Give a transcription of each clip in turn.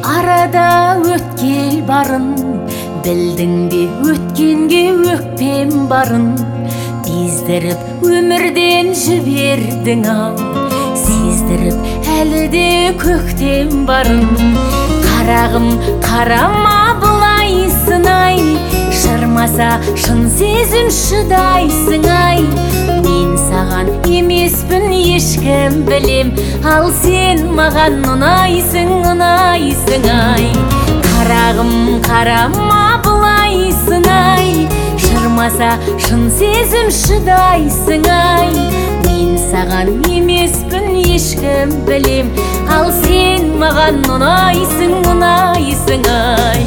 Арада өткел барын, білдің бе өткенге өкпем барын. Бездіріп өмірден жібердің ау, сездіріп әлі де көктем барын. Қарағым қарама бұлайсың ай, шырмаса шын сезім шыдайсың ай. Мен саған емеспін ешкім білем, ал сен маған ұнайсың, ұнайсың ай. Қарағым қарама бұлайсың ай, шырмаса шын сезім шыдайсың ай. Мен саған емеспін ешкім білем, ал сен маған ұнайсың, ұнайсың ай.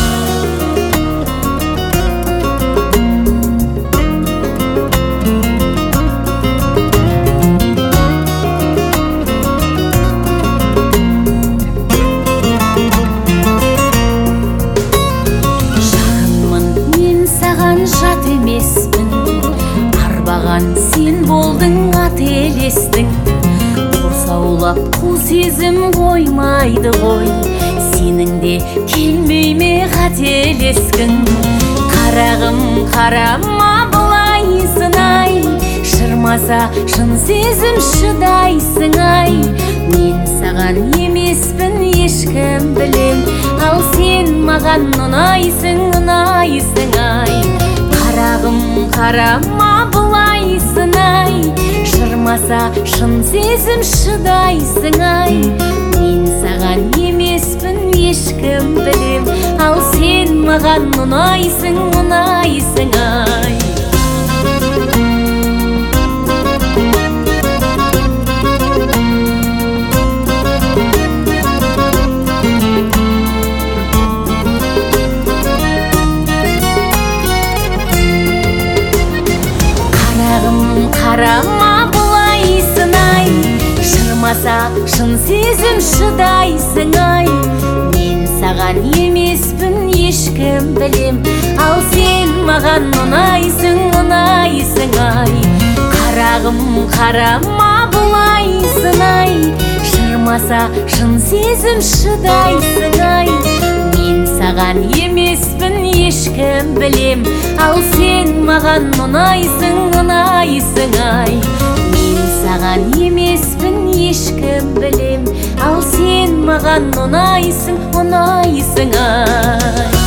Жат емеспін, арбаған сен болдың, ателестің. Құрсаулап қу сезім қоймайды ғой, сенің де келмей ме қателескің. Қарағым қарама бұлайсың ай, шырмаса шын сезім шыдайсың ай. Мен саған емеспін ешкім білем, ал сен маған ұнайсың, ұнайсың ай. Қарағым қарама бұлайсың ай, шырмаса шын сезім шыдайсың ай. Мен саған емеспін ешкім білем, ал сен маған ұнайсың, ұнайсың ай. Қарама бұлайсың ай, шырмаса шын сезім шыдайсың ай. Мен саған емеспін ешкім білем, ал сен маған ұнайсың, ұнайсың ай. Қарағым қарама бұлайсың ай, шырмаса шын сезім шыдайсың ай. Мен саған емеспін ешкім білем, ал сен маған ұнайсың, ұнайсың ай. Мен саған емеспін ешкім білем, ал сен маған ұнайсың, ұнайсың ай.